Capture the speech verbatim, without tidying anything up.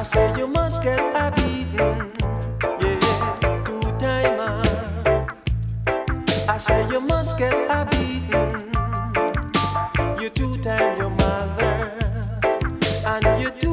I say you must get a beating, yeah, two timer. I say you must get a beating. You two time your mother, and you two